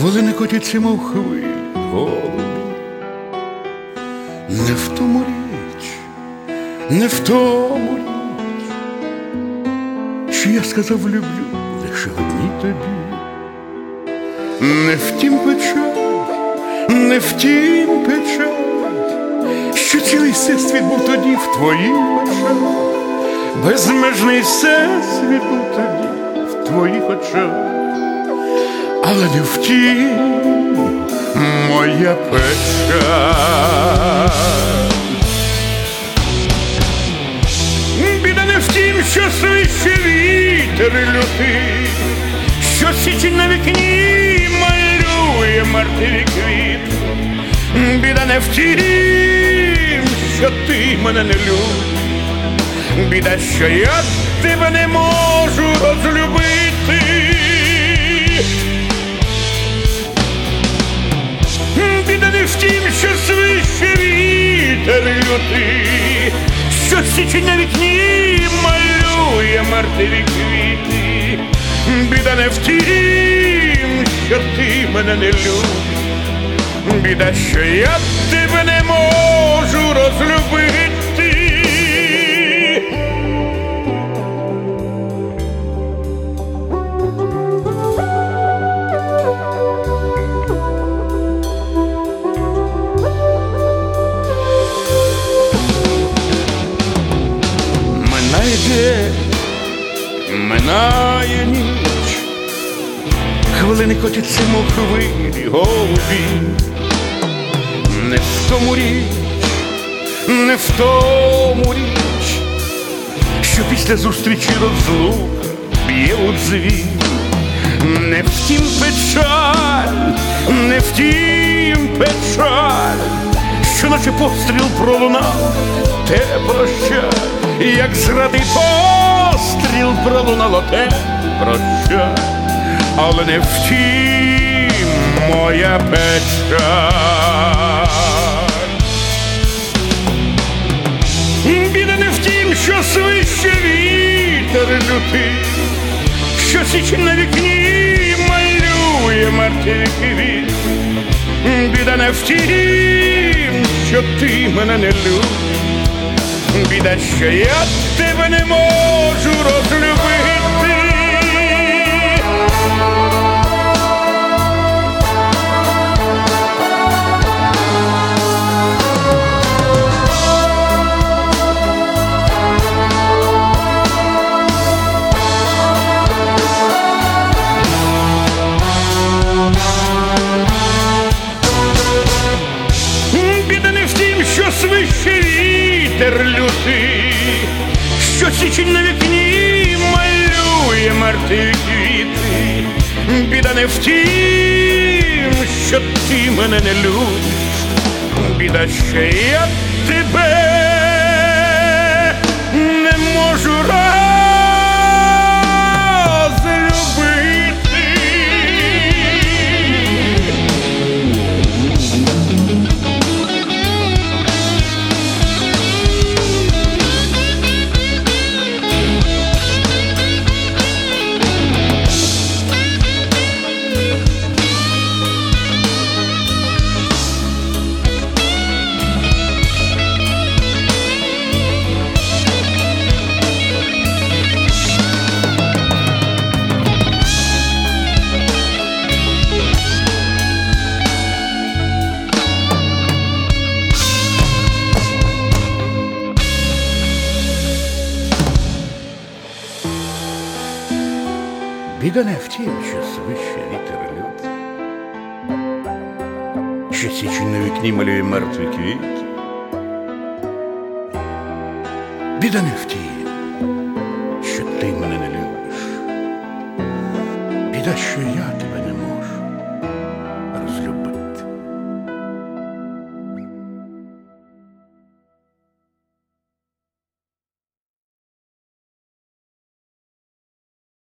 Хвилини котяться, мов хвилі, голубі. Не в тому річ, не в тому річ, що я сказав люблю лише одній тобі. Не втім печаль, не втім печаль, що цілий всесвіт був тоді в твоїх очах. Безмежний всесвіт був тоді в твоїх очах. Але не втім моя печаль. Біда не втім, що свище вітер лютий, що січень на вікні малює мертві квіти. Біда не втім, що ти мене не любиш. Біда, що я тебе не можу розлюбити. Біда не втім, що свище вітер лютий, що січень на вікні малює мертві квіти. Біда не втім, що ти мене не любиш. Біда, що я тебе не можу розлюбити. Минає ніч, хвилини котяться, мов хвилі, голубі. Не в тому річ, не в тому річ, що після зустрічі розлука б'є у дзвін. Не втім печаль, не втім печаль, що наче постріл пролунав, те прощай. Як зрадий постріл пролунало, те прощай. Але не втім моя печаль. Біда не втім, що свище вітер лютий, що січень на вікні малює мертві квіти. Біда не втім, що ти мене не любиш. Біда, що я тебе не можу розлюбити. Біда не втім, що свище вітер лютий, що січень на вікні малює мертві квіти. Біда не втім, що ти мене не любиш. Біда, що я тебе не можу розлюбити. Біда не втім, що свище вітер лютий, що січень на вікні малює мертві квіти. Біда не втім, що ти мене не любиш. Біда, що я